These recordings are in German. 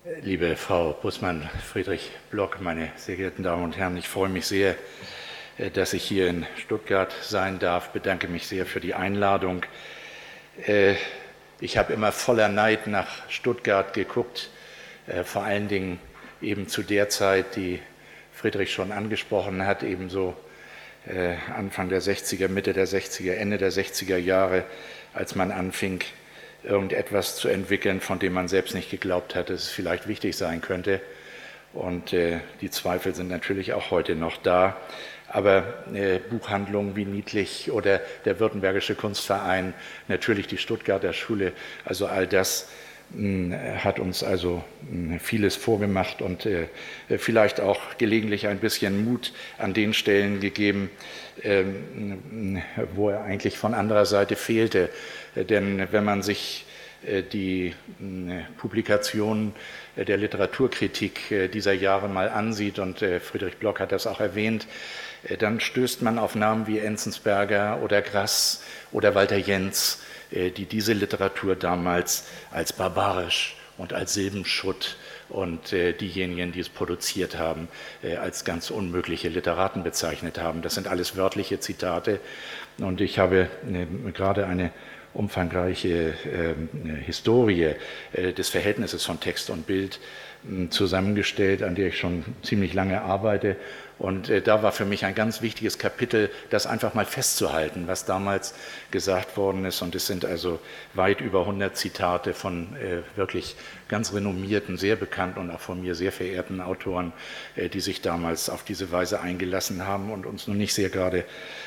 Liebe Frau Bussmann, Friedrich Block, meine sehr geehrten Damen und Herren, ich freue mich sehr, dass ich hier in Stuttgart sein darf. Bedanke mich sehr für die Einladung. Ich habe immer voller Neid nach Stuttgart geguckt, vor allen Dingen eben zu der Zeit, die Friedrich schon angesprochen hat, ebenso Anfang der 60er, Mitte der 60er, Ende der 60er Jahre, als man anfing, irgendetwas zu entwickeln, von dem man selbst nicht geglaubt hat, dass es vielleicht wichtig sein könnte. Und die Zweifel sind natürlich auch heute noch da. Aber Buchhandlungen wie Niedlich oder der Württembergische Kunstverein, natürlich die Stuttgarter Schule, also all das hat uns also vieles vorgemacht und vielleicht auch gelegentlich ein bisschen Mut an den Stellen gegeben, wo er eigentlich von anderer Seite fehlte. Denn wenn man sich die Publikationen der Literaturkritik dieser Jahre mal ansieht, und Friedrich Block hat das auch erwähnt, dann stößt man auf Namen wie Enzensberger oder Grass oder Walter Jentz, die diese Literatur damals als barbarisch und als Silbenschutt und diejenigen, die es produziert haben, als ganz unmögliche Literaten bezeichnet haben. Das sind alles wörtliche Zitate und ich habe gerade eine umfangreiche Historie des Verhältnisses von Text und Bild zusammengestellt, an der ich schon ziemlich lange arbeite. Und da war für mich ein ganz wichtiges Kapitel, das einfach mal festzuhalten, was damals gesagt worden ist. Und es sind also weit über 100 Zitate von wirklich ganz renommierten, sehr bekannten und auch von mir sehr verehrten Autoren, die sich damals auf diese Weise eingelassen haben und uns nun nicht sehr gerade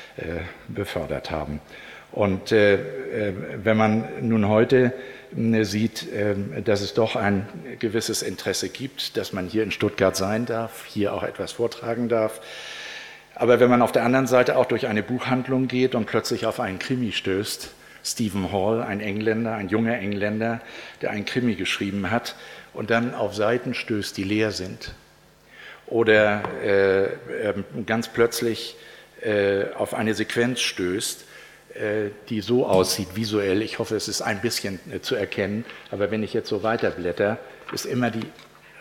befördert haben. Und wenn man nun heute sieht, dass es doch ein gewisses Interesse gibt, dass man hier in Stuttgart sein darf, hier auch etwas vortragen darf. Aber wenn man auf der anderen Seite auch durch eine Buchhandlung geht und plötzlich auf einen Krimi stößt, Stephen Hall, ein Engländer, ein junger Engländer, der einen Krimi geschrieben hat und dann auf Seiten stößt, die leer sind. Oder ganz plötzlich auf eine Sequenz stößt, die so aussieht visuell, ich hoffe, es ist ein bisschen zu erkennen, aber wenn ich jetzt so weiterblätter, ist immer die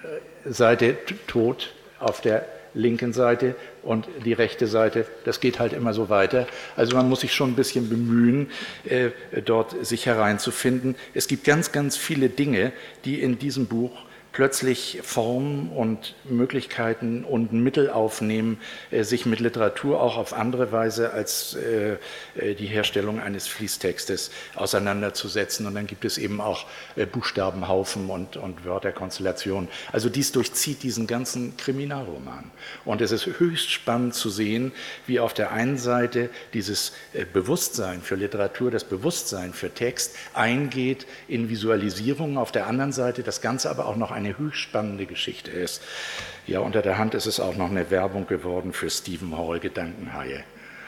Seite tot auf der linken Seite und die rechte Seite, das geht halt immer so weiter. Also man muss sich schon ein bisschen bemühen, dort sich hereinzufinden. Es gibt ganz, ganz viele Dinge, die in diesem Buch plötzlich Formen und Möglichkeiten und Mittel aufnehmen, sich mit Literatur auch auf andere Weise als die Herstellung eines Fließtextes auseinanderzusetzen. Und dann gibt es eben auch Buchstabenhaufen und Wörterkonstellationen. Also dies durchzieht diesen ganzen Kriminalroman. Und es ist höchst spannend zu sehen, wie auf der einen Seite dieses Bewusstsein für Literatur, das Bewusstsein für Text eingeht in Visualisierungen, auf der anderen Seite das Ganze aber auch noch eine höchst spannende Geschichte ist. Ja, unter der Hand ist es auch noch eine Werbung geworden für Stephen Hall, Gedankenhaie.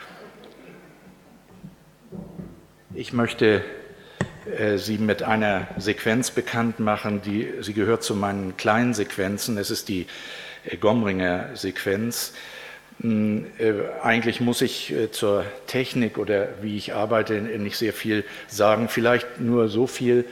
Ich möchte Sie mit einer Sequenz bekannt machen, sie gehört zu meinen kleinen Sequenzen. Es ist die Gomringer-Sequenz. Eigentlich muss ich zur Technik oder wie ich arbeite nicht sehr viel sagen, vielleicht nur so viel.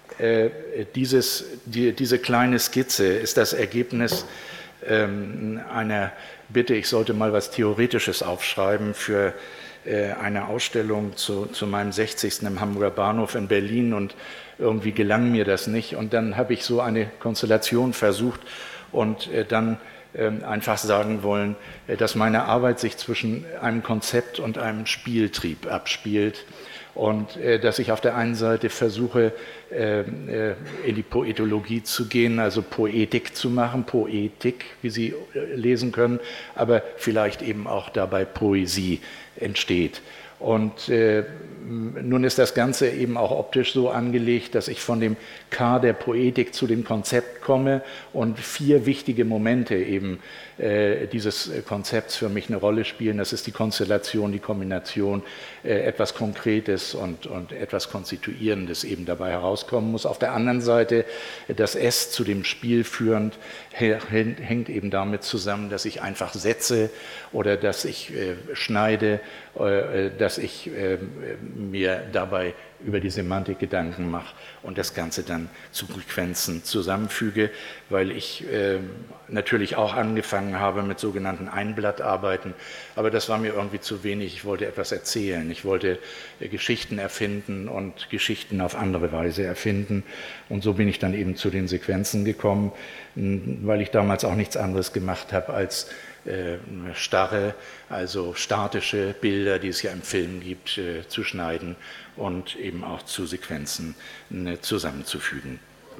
Diese kleine Skizze ist das Ergebnis einer Bitte, ich sollte mal was Theoretisches aufschreiben für eine Ausstellung zu meinem 60. im Hamburger Bahnhof in Berlin und irgendwie gelang mir das nicht. Und dann habe ich so eine Konstellation versucht und dann einfach sagen wollen, dass meine Arbeit sich zwischen einem Konzept und einem Spieltrieb abspielt. Und dass ich auf der einen Seite versuche, in die Poetologie zu gehen, also Poetik zu machen, Poetik, wie Sie lesen können, aber vielleicht eben auch dabei Poesie entsteht. Und nun ist das Ganze eben auch optisch so angelegt, dass ich von dem K der Poetik zu dem Konzept komme und 4 wichtige Momente eben dieses Konzepts für mich eine Rolle spielen. Das ist die Konstellation, die Kombination, etwas Konkretes und etwas Konstituierendes eben dabei herauskommen muss. Auf der anderen Seite das S zu dem Spiel führend hängt eben damit zusammen, dass ich einfach setze oder dass ich schneide, dass dass ich mir dabei über die Semantik Gedanken mache und das Ganze dann zu Sequenzen zusammenfüge, weil ich natürlich auch angefangen habe mit sogenannten Einblattarbeiten, aber das war mir irgendwie zu wenig. Ich wollte etwas erzählen, ich wollte Geschichten erfinden und Geschichten auf andere Weise erfinden, und so bin ich dann eben zu den Sequenzen gekommen, weil ich damals auch nichts anderes gemacht habe als starre, also statische Bilder, die es ja im Film gibt, zu schneiden und eben auch zu Sequenzen zusammenzufügen.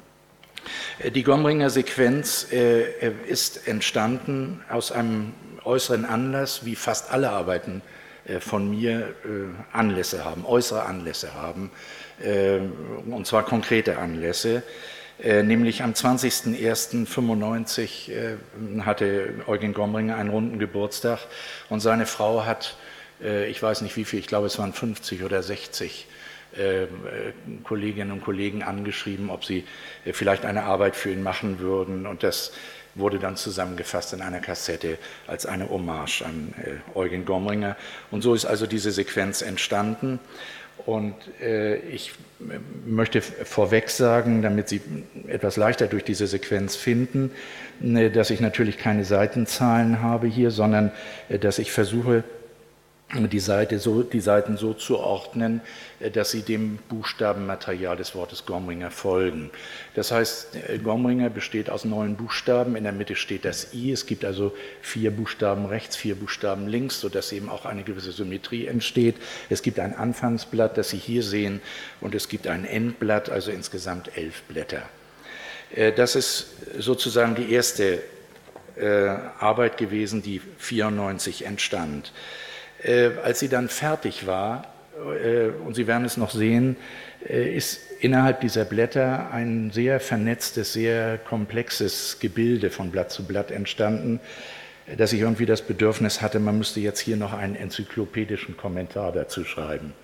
Die Gomringer Sequenz ist entstanden aus einem äußeren Anlass, wie fast alle Arbeiten von mir Anlässe haben, äußere Anlässe haben, und zwar konkrete Anlässe. Nämlich am 20.01.95 hatte Eugen Gomringer einen runden Geburtstag und seine Frau hat, ich weiß nicht wie viel, ich glaube es waren 50 oder 60 Kolleginnen und Kollegen angeschrieben, ob sie vielleicht eine Arbeit für ihn machen würden, und das wurde dann zusammengefasst in einer Kassette als eine Hommage an Eugen Gomringer, und so ist also diese Sequenz entstanden. Und ich möchte vorweg sagen, damit Sie etwas leichter durch diese Sequenz finden, dass ich natürlich keine Seitenzahlen habe hier, sondern dass ich versuche, die Seiten so zu ordnen, dass sie dem Buchstabenmaterial des Wortes Gomringer folgen. Das heißt, Gomringer besteht aus 9 Buchstaben, in der Mitte steht das I, es gibt also 4 Buchstaben rechts, 4 Buchstaben links, sodass eben auch eine gewisse Symmetrie entsteht. Es gibt ein Anfangsblatt, das Sie hier sehen, und es gibt ein Endblatt, also insgesamt 11 Blätter. Das ist sozusagen die erste Arbeit gewesen, die 1994 entstand. Als sie dann fertig war, und Sie werden es noch sehen, ist innerhalb dieser Blätter ein sehr vernetztes, sehr komplexes Gebilde von Blatt zu Blatt entstanden, dass ich irgendwie das Bedürfnis hatte, man müsste jetzt hier noch einen enzyklopädischen Kommentar dazu schreiben,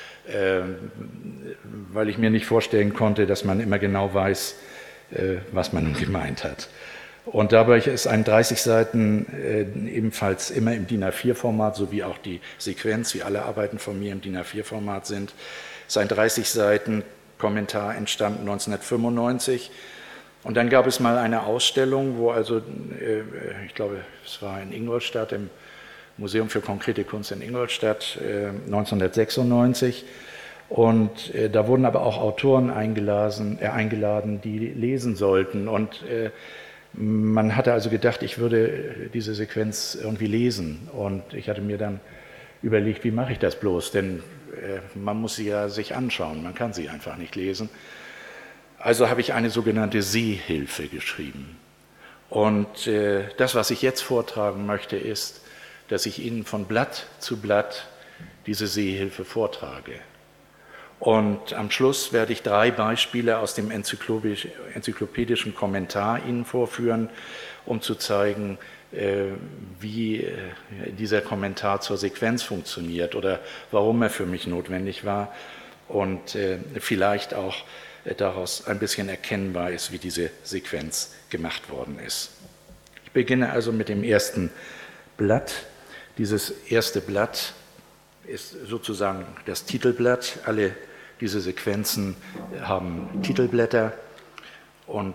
weil ich mir nicht vorstellen konnte, dass man immer genau weiß, was man nun gemeint hat. Und dabei ist ein 30 Seiten ebenfalls immer im DIN A4-Format, so wie auch die Sequenz, wie alle Arbeiten von mir im DIN A4-Format sind, ist ein 30 Seiten Kommentar entstanden 1995. Und dann gab es mal eine Ausstellung, wo also, ich glaube, es war in Ingolstadt, im Museum für konkrete Kunst in Ingolstadt, 1996. Und da wurden aber auch Autoren eingeladen, die lesen sollten. Und man hatte also gedacht, ich würde diese Sequenz irgendwie lesen, und ich hatte mir dann überlegt, wie mache ich das bloß, denn man muss sie ja sich anschauen, man kann sie einfach nicht lesen. Also habe ich eine sogenannte Sehhilfe geschrieben, und das, was ich jetzt vortragen möchte, ist, dass ich Ihnen von Blatt zu Blatt diese Sehhilfe vortrage. Und am Schluss werde ich 3 Beispiele aus dem enzyklopädischen Kommentar Ihnen vorführen, um zu zeigen, wie dieser Kommentar zur Sequenz funktioniert oder warum er für mich notwendig war und vielleicht auch daraus ein bisschen erkennbar ist, wie diese Sequenz gemacht worden ist. Ich beginne also mit dem ersten Blatt. Dieses erste Blatt ist sozusagen das Titelblatt. Alle diese Sequenzen haben Titelblätter, und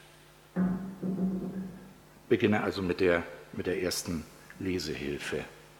beginne also mit der ersten Lesehilfe.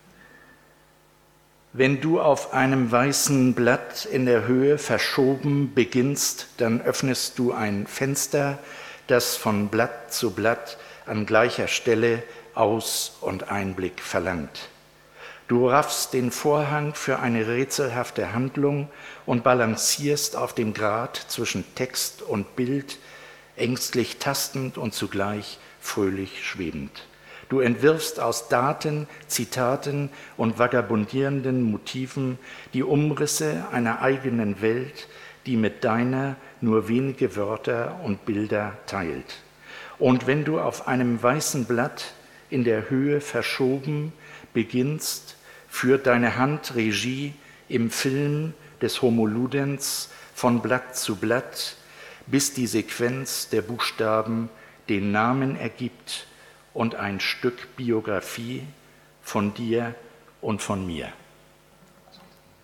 Wenn du auf einem weißen Blatt in der Höhe verschoben beginnst, dann öffnest du ein Fenster, das von Blatt zu Blatt an gleicher Stelle Aus- und Einblick verlangt. Du raffst den Vorhang für eine rätselhafte Handlung und balancierst auf dem Grat zwischen Text und Bild, ängstlich tastend und zugleich fröhlich schwebend. Du entwirfst aus Daten, Zitaten und vagabundierenden Motiven die Umrisse einer eigenen Welt, die mit deiner nur wenige Wörter und Bilder teilt. Und wenn du auf einem weißen Blatt in der Höhe verschoben beginnst, führt deine Hand Regie im Film des Homo Ludens von Blatt zu Blatt, bis die Sequenz der Buchstaben den Namen ergibt und ein Stück Biografie von dir und von mir.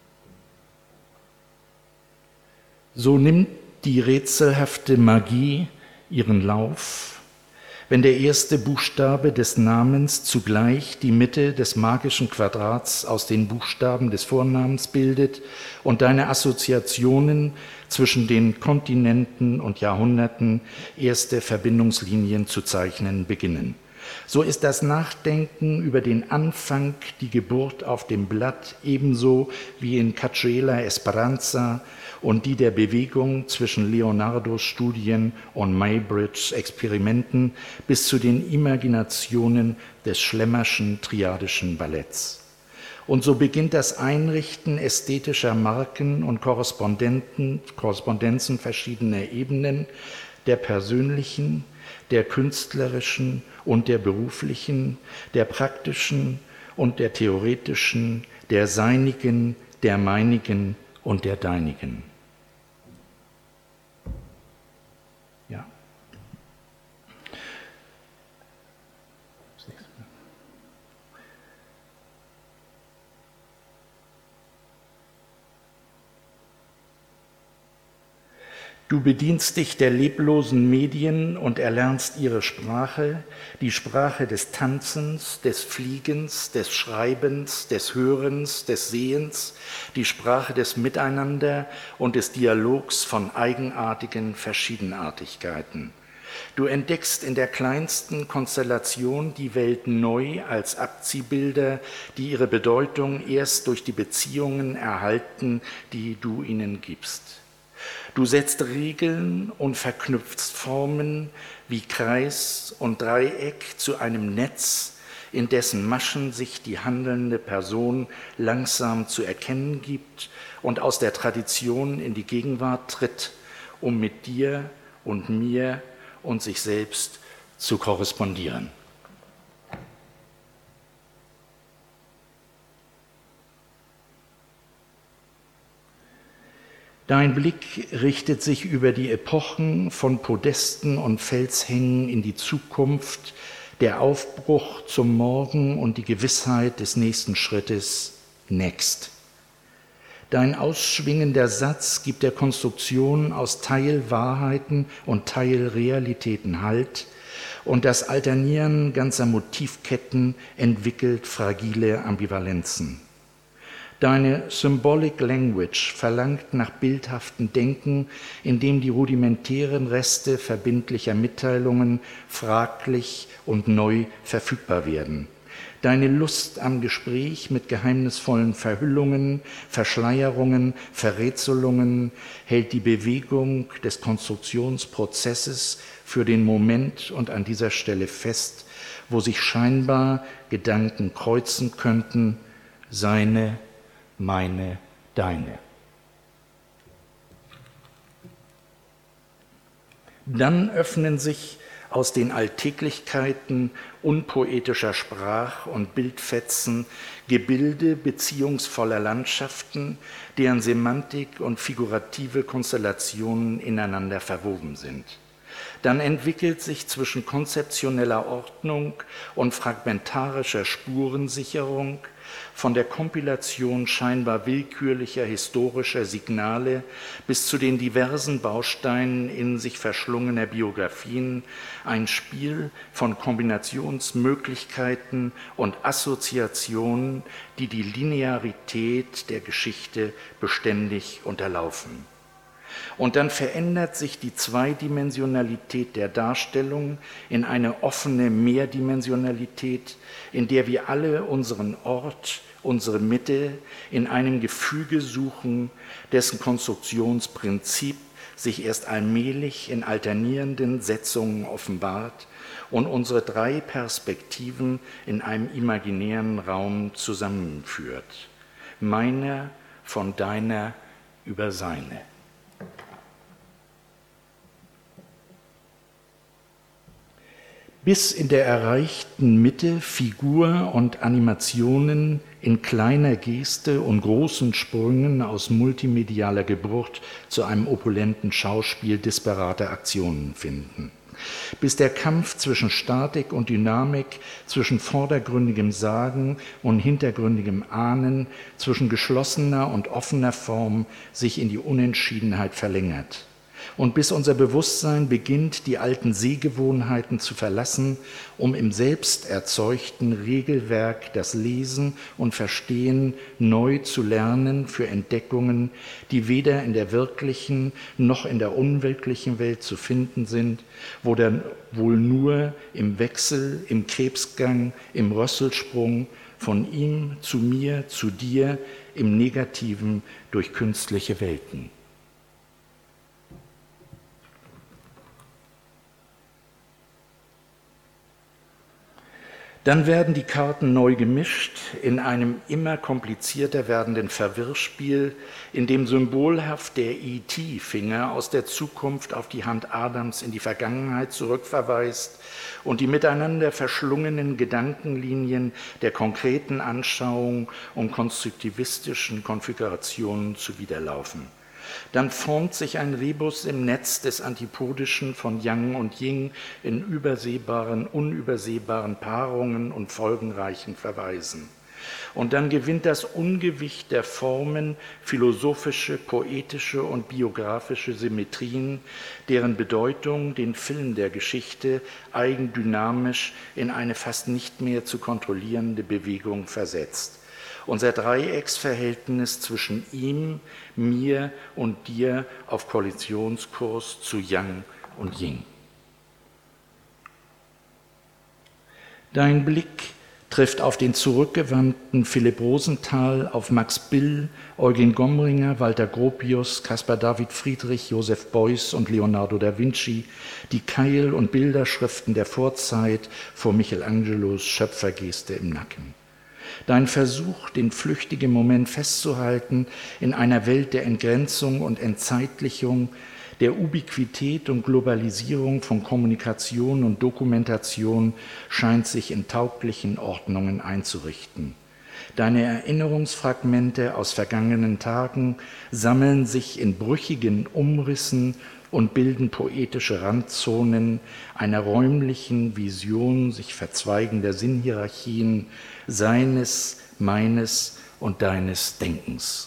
So nimmt die rätselhafte Magie ihren Lauf, wenn der erste Buchstabe des Namens zugleich die Mitte des magischen Quadrats aus den Buchstaben des Vornamens bildet und deine Assoziationen zwischen den Kontinenten und Jahrhunderten erste Verbindungslinien zu zeichnen beginnen. So ist das Nachdenken über den Anfang, die Geburt auf dem Blatt, ebenso wie in Cachuela Esperanza und die der Bewegung zwischen Leonardos Studien und Maybridges Experimenten bis zu den Imaginationen des Schlemmerschen triadischen Balletts. Und so beginnt das Einrichten ästhetischer Marken und Korrespondenzen verschiedener Ebenen, der persönlichen, der künstlerischen und der beruflichen, der praktischen und der theoretischen, der seinigen, der meinigen und der deinigen. Ja. Du bedienst dich der leblosen Medien und erlernst ihre Sprache, die Sprache des Tanzens, des Fliegens, des Schreibens, des Hörens, des Sehens, die Sprache des Miteinander und des Dialogs von eigenartigen Verschiedenartigkeiten. Du entdeckst in der kleinsten Konstellation die Welt neu als Abziehbilder, die ihre Bedeutung erst durch die Beziehungen erhalten, die du ihnen gibst. Du setzt Regeln und verknüpfst Formen wie Kreis und Dreieck zu einem Netz, in dessen Maschen sich die handelnde Person langsam zu erkennen gibt und aus der Tradition in die Gegenwart tritt, um mit dir und mir und sich selbst zu korrespondieren. Dein Blick richtet sich über die Epochen von Podesten und Felshängen in die Zukunft, der Aufbruch zum Morgen und die Gewissheit des nächsten Schrittes, next. Dein ausschwingender Satz gibt der Konstruktion aus Teilwahrheiten und Teilrealitäten Halt und das Alternieren ganzer Motivketten entwickelt fragile Ambivalenzen. Deine Symbolic Language verlangt nach bildhaftem Denken, in dem die rudimentären Reste verbindlicher Mitteilungen fraglich und neu verfügbar werden. Deine Lust am Gespräch mit geheimnisvollen Verhüllungen, Verschleierungen, Verrätselungen hält die Bewegung des Konstruktionsprozesses für den Moment und an dieser Stelle fest, wo sich scheinbar Gedanken kreuzen könnten, seine, meine, deine. Dann öffnen sich aus den Alltäglichkeiten unpoetischer Sprach- und Bildfetzen Gebilde beziehungsvoller Landschaften, deren Semantik und figurative Konstellationen ineinander verwoben sind. Dann entwickelt sich zwischen konzeptioneller Ordnung und fragmentarischer Spurensicherung von der Kompilation scheinbar willkürlicher historischer Signale bis zu den diversen Bausteinen in sich verschlungener Biografien ein Spiel von Kombinationsmöglichkeiten und Assoziationen, die die Linearität der Geschichte beständig unterlaufen. Und dann verändert sich die Zweidimensionalität der Darstellung in eine offene Mehrdimensionalität, in der wir alle unseren Ort, unsere Mitte in einem Gefüge suchen, dessen Konstruktionsprinzip sich erst allmählich in alternierenden Setzungen offenbart und unsere drei Perspektiven in einem imaginären Raum zusammenführt. Meiner von deiner über seine. Bis in der erreichten Mitte Figur und Animationen in kleiner Geste und großen Sprüngen aus multimedialer Geburt zu einem opulenten Schauspiel disparater Aktionen finden. bis der Kampf zwischen Statik und Dynamik, zwischen vordergründigem Sagen und hintergründigem Ahnen, zwischen geschlossener und offener Form sich in die Unentschiedenheit verlängert. Und bis unser Bewusstsein beginnt, die alten Sehgewohnheiten zu verlassen, um im selbst erzeugten Regelwerk das Lesen und Verstehen neu zu lernen für Entdeckungen, die weder in der wirklichen noch in der unwirklichen Welt zu finden sind, wo dann wohl nur im Wechsel, im Krebsgang, im Rösselsprung von ihm zu mir, zu dir, im Negativen durch künstliche Welten. Dann werden die Karten neu gemischt in einem immer komplizierter werdenden Verwirrspiel, in dem symbolhaft der E.T.-Finger aus der Zukunft auf die Hand Adams in die Vergangenheit zurückverweist und die miteinander verschlungenen Gedankenlinien der konkreten Anschauung und konstruktivistischen Konfigurationen zuwiderlaufen. Dann formt sich ein Rebus im Netz des Antipodischen von Yang und Ying in übersehbaren, unübersehbaren Paarungen und folgenreichen Verweisen. Und dann gewinnt das Ungewicht der Formen philosophische, poetische und biografische Symmetrien, deren Bedeutung den Film der Geschichte eigendynamisch in eine fast nicht mehr zu kontrollierende Bewegung versetzt. Unser Dreiecksverhältnis zwischen ihm, mir und dir auf Kollisionskurs zu Yang und Ying. Dein Blick trifft auf den zurückgewandten Philipp Rosenthal, auf Max Bill, Eugen Gomringer, Walter Gropius, Caspar David Friedrich, Joseph Beuys und Leonardo da Vinci, die Keil- und Bilderschriften der Vorzeit vor Michelangelos Schöpfergeste im Nacken. Dein Versuch, den flüchtigen Moment festzuhalten in einer Welt der Entgrenzung und Entzeitlichung, der Ubiquität und Globalisierung von Kommunikation und Dokumentation, scheint sich in tauglichen Ordnungen einzurichten. Deine Erinnerungsfragmente aus vergangenen Tagen sammeln sich in brüchigen Umrissen und bilden poetische Randzonen einer räumlichen Vision sich verzweigender Sinnhierarchien seines, meines und deines Denkens.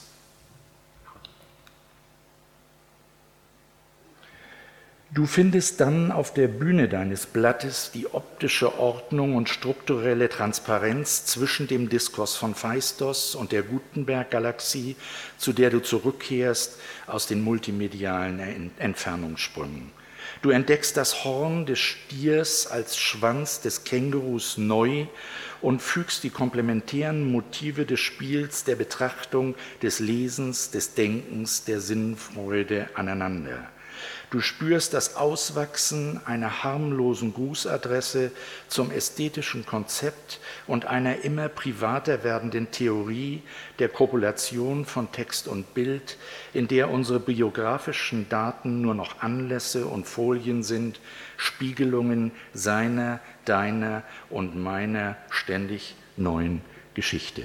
Du findest dann auf der Bühne deines Blattes die optische Ordnung und strukturelle Transparenz zwischen dem Diskurs von Phaistos und der Gutenberg-Galaxie, zu der du zurückkehrst aus den multimedialen Entfernungssprüngen. Du entdeckst das Horn des Stiers als Schwanz des Kängurus neu und fügst die komplementären Motive des Spiels, der Betrachtung, des Lesens, des Denkens, der Sinnfreude aneinander. Du spürst das Auswachsen einer harmlosen Grußadresse zum ästhetischen Konzept und einer immer privater werdenden Theorie der Kopulation von Text und Bild, in der unsere biografischen Daten nur noch Anlässe und Folien sind, Spiegelungen seiner, deiner und meiner ständig neuen Geschichte.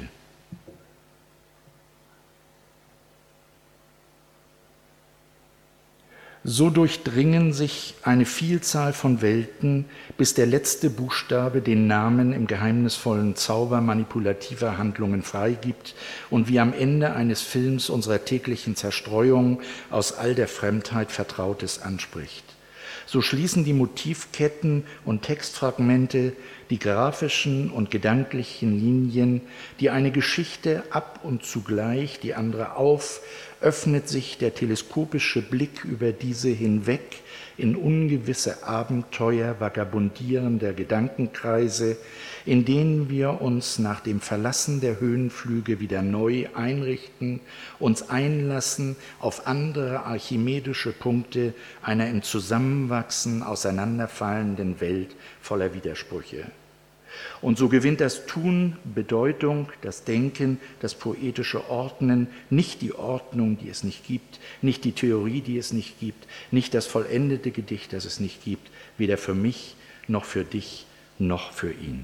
So durchdringen sich eine Vielzahl von Welten, bis der letzte Buchstabe den Namen im geheimnisvollen Zauber manipulativer Handlungen freigibt und wie am Ende eines Films unserer täglichen Zerstreuung aus all der Fremdheit Vertrautes anspricht. So schließen die Motivketten und Textfragmente, die grafischen und gedanklichen Linien, die eine Geschichte ab und zugleich die andere auf, öffnet sich der teleskopische Blick über diese hinweg in ungewisse Abenteuer vagabundierender Gedankenkreise, in denen wir uns nach dem Verlassen der Höhenflüge wieder neu einrichten, uns einlassen auf andere archimedische Punkte einer im Zusammenwachsen auseinanderfallenden Welt voller Widersprüche. Und so gewinnt das Tun Bedeutung, das Denken, das poetische Ordnen, nicht die Ordnung, die es nicht gibt, nicht die Theorie, die es nicht gibt, nicht das vollendete Gedicht, das es nicht gibt, weder für mich, noch für dich, noch für ihn.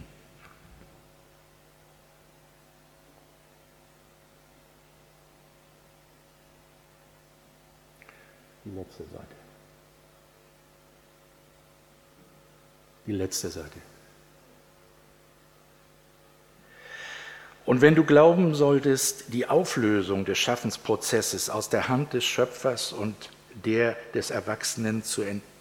Die letzte Seite. Die letzte Seite. Und wenn du glauben solltest, die Auflösung des Schaffensprozesses aus der Hand des Schöpfers und der des Erwachsenen zu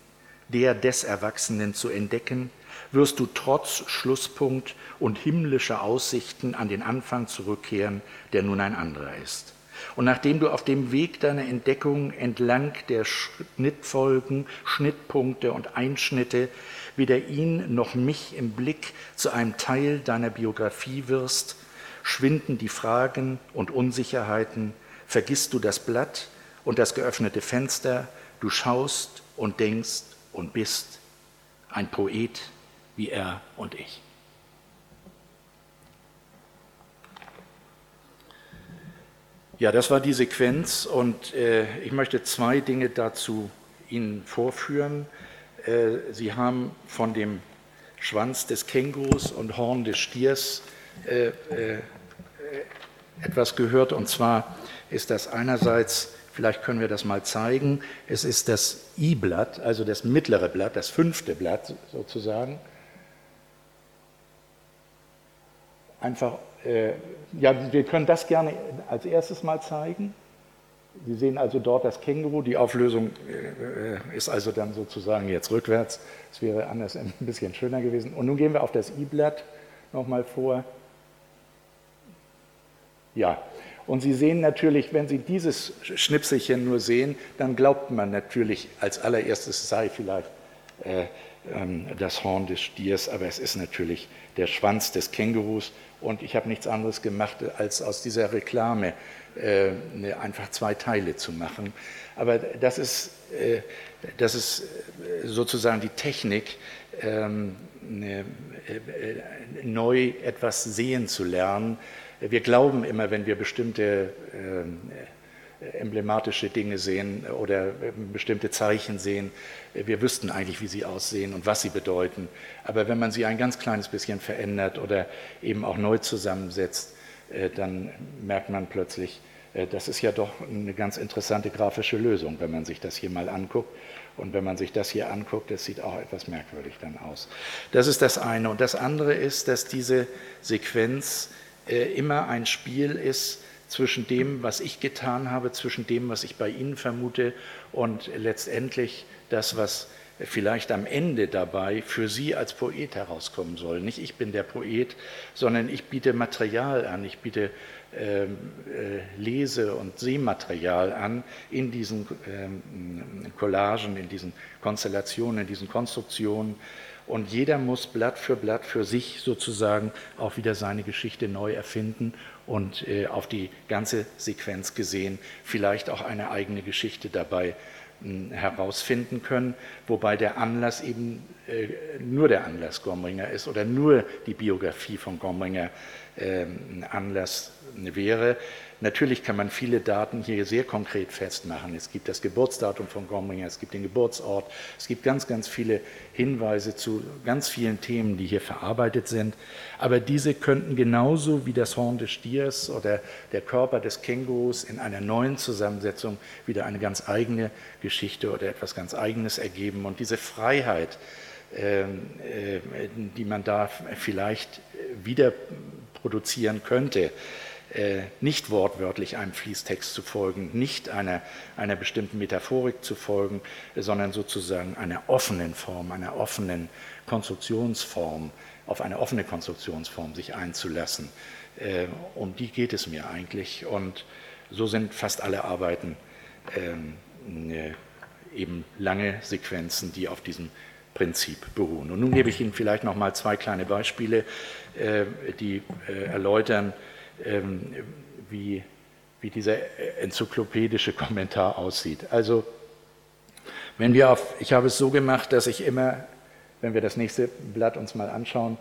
entdecken, wirst du trotz Schlusspunkt und himmlischer Aussichten an den Anfang zurückkehren, der nun ein anderer ist. Und nachdem du auf dem Weg deiner Entdeckung entlang der Schnittfolgen, Schnittpunkte und Einschnitte weder ihn noch mich im Blick zu einem Teil deiner Biografie wirst, schwinden die Fragen und Unsicherheiten, vergisst du das Blatt und das geöffnete Fenster, du schaust und denkst und bist ein Poet wie er und ich. Ja, das war die Sequenz und ich möchte zwei Dinge dazu Ihnen vorführen. Sie haben von dem Schwanz des Kängurus und Horn des Stiers etwas gehört, und zwar ist das einerseits, vielleicht können wir das mal zeigen, es ist das I-Blatt, also das mittlere Blatt, das 5. Blatt sozusagen. Einfach, ja, wir können das gerne als erstes mal zeigen. Sie sehen also dort das Känguru, die Auflösung ist also dann sozusagen jetzt rückwärts, es wäre anders ein bisschen schöner gewesen. Und nun gehen wir auf das I-Blatt nochmal vor. Ja, und Sie sehen natürlich, wenn Sie dieses Schnipselchen nur sehen, dann glaubt man natürlich als allererstes, es sei vielleicht das Horn des Stiers, aber es ist natürlich der Schwanz des Kängurus. Und ich habe nichts anderes gemacht, als aus dieser Reklame einfach 2 Teile zu machen. Aber das ist sozusagen die Technik, neu etwas sehen zu lernen. Wir glauben immer, wenn wir bestimmte emblematische Dinge sehen oder bestimmte Zeichen sehen, wir wüssten eigentlich, wie sie aussehen und was sie bedeuten. Aber wenn man sie ein ganz kleines bisschen verändert oder eben auch neu zusammensetzt, dann merkt man plötzlich, das ist ja doch eine ganz interessante grafische Lösung, wenn man sich das hier mal anguckt. Und wenn man sich das hier anguckt, das sieht auch etwas merkwürdig dann aus. Das ist das eine. Und das andere ist, dass diese Sequenz immer ein Spiel ist zwischen dem, was ich getan habe, zwischen dem, was ich bei Ihnen vermute und letztendlich das, was vielleicht am Ende dabei für Sie als Poet herauskommen soll. Nicht ich bin der Poet, sondern ich biete Material an, ich biete Lese- und Sehmaterial an in diesen Collagen, in diesen Konstellationen, in diesen Konstruktionen. Und jeder muss Blatt für sich sozusagen auch wieder seine Geschichte neu erfinden und auf die ganze Sequenz gesehen vielleicht auch eine eigene Geschichte dabei herausfinden können, wobei der Anlass eben nur der Anlass Gomringer ist oder nur die Biografie von Gomringer Anlass wäre. Natürlich kann man viele Daten hier sehr konkret festmachen. Es gibt das Geburtsdatum von Gomringer, es gibt den Geburtsort, es gibt ganz, ganz viele Hinweise zu ganz vielen Themen, die hier verarbeitet sind. Aber diese könnten genauso wie das Horn des Stiers oder der Körper des Kängurus in einer neuen Zusammensetzung wieder eine ganz eigene Geschichte oder etwas ganz Eigenes ergeben. Und diese Freiheit, die man da vielleicht wieder produzieren könnte, nicht wortwörtlich einem Fließtext zu folgen, nicht einer bestimmten Metaphorik zu folgen, sondern sozusagen einer offenen Form, einer offenen Konstruktionsform, auf eine offene Konstruktionsform sich einzulassen. Um die geht es mir eigentlich. Und so sind fast alle Arbeiten eben lange Sequenzen, die auf diesem Prinzip beruhen. Und nun gebe ich Ihnen vielleicht noch mal 2 kleine Beispiele, die erläutern, wie dieser enzyklopädische Kommentar aussieht. Also, ich habe es so gemacht, dass ich immer, wenn wir das nächste Blatt uns mal anschauen,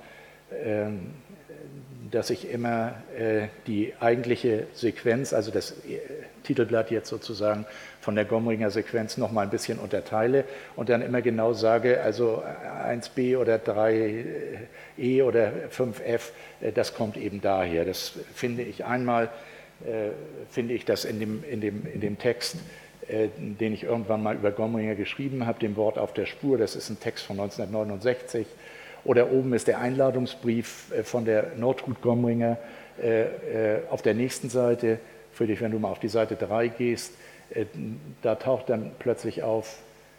dass ich immer die eigentliche Sequenz, also das Titelblatt jetzt sozusagen von der Gomringer Sequenz noch mal ein bisschen unterteile und dann immer genau sage, also 1b oder 3e oder 5f, das kommt eben daher. Das finde ich einmal, finde ich das in dem Text den ich irgendwann mal über Gomringer geschrieben habe, dem Wort auf der Spur, das ist ein Text von 1969. Oder oben ist der Einladungsbrief von der Nortrut Gomringer. Auf der nächsten Seite, Friedrich, wenn du mal auf die Seite 3 gehst, da taucht dann plötzlich auf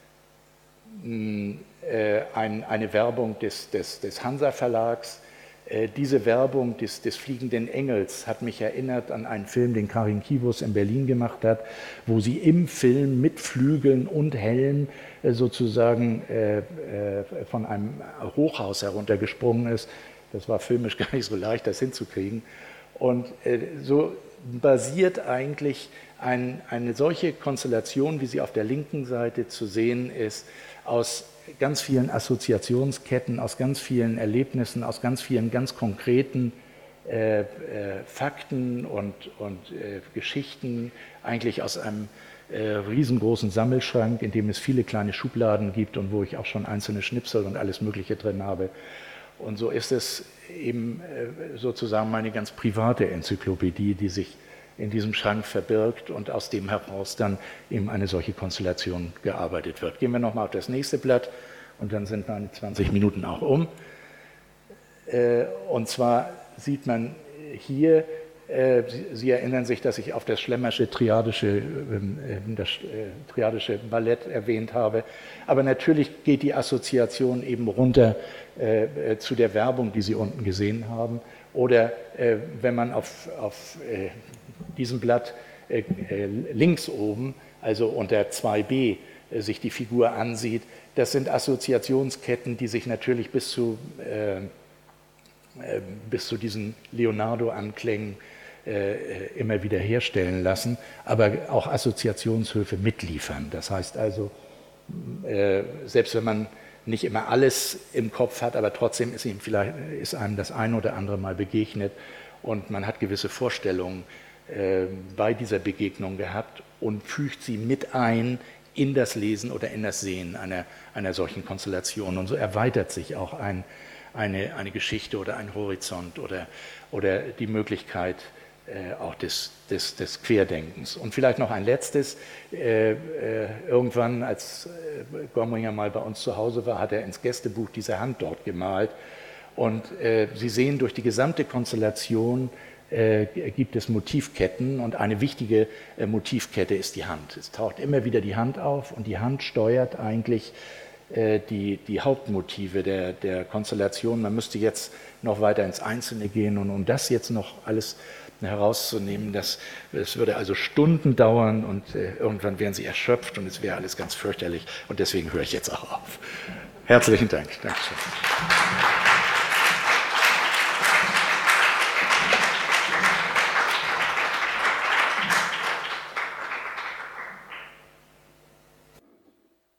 eine Werbung des Hansa-Verlags. Diese Werbung des Fliegenden Engels hat mich erinnert an einen Film, den Karin Kivus in Berlin gemacht hat, wo sie im Film mit Flügeln und Helm sozusagen von einem Hochhaus heruntergesprungen ist. Das war filmisch gar nicht so leicht, das hinzukriegen. Und so basiert eigentlich eine solche Konstellation, wie sie auf der linken Seite zu sehen ist, aus ganz vielen Assoziationsketten, aus ganz vielen Erlebnissen, aus ganz vielen ganz konkreten Fakten und Geschichten, eigentlich aus einem riesengroßen Sammelschrank, in dem es viele kleine Schubladen gibt und wo ich auch schon einzelne Schnipsel und alles Mögliche drin habe. Und so ist es eben sozusagen meine ganz private Enzyklopädie, die sich in diesem Schrank verbirgt und aus dem heraus dann eben eine solche Konstellation gearbeitet wird. Gehen wir nochmal auf das nächste Blatt und dann sind meine 20 Minuten auch um. Und zwar sieht man hier, Sie erinnern sich, dass ich auf das Schlemmersche triadische Ballett erwähnt habe, aber natürlich geht die Assoziation eben runter zu der Werbung, die Sie unten gesehen haben, oder wenn man auf diesem Blatt links oben, also unter 2b, sich die Figur ansieht, das sind Assoziationsketten, die sich natürlich bis zu diesen Leonardo-Anklängen immer wieder herstellen lassen, aber auch Assoziationshöfe mitliefern. Das heißt also, selbst wenn man nicht immer alles im Kopf hat, aber trotzdem ist einem das ein oder andere Mal begegnet und man hat gewisse Vorstellungen bei dieser Begegnung gehabt und fügt sie mit ein in das Lesen oder in das Sehen einer solchen Konstellation. Und so erweitert sich auch eine Geschichte oder ein Horizont oder die Möglichkeit auch des Querdenkens. Und vielleicht noch ein letztes. Irgendwann, als Gomringer mal bei uns zu Hause war, hat er ins Gästebuch diese Hand dort gemalt. Und Sie sehen, durch die gesamte Konstellation gibt es Motivketten und eine wichtige Motivkette ist die Hand. Es taucht immer wieder die Hand auf und die Hand steuert eigentlich die Hauptmotive der Konstellation. Man müsste jetzt noch weiter ins Einzelne gehen und um das jetzt noch alles herauszunehmen, das würde also Stunden dauern und irgendwann wären Sie erschöpft und es wäre alles ganz fürchterlich und deswegen höre ich jetzt auch auf. Herzlichen Dank. Dankeschön.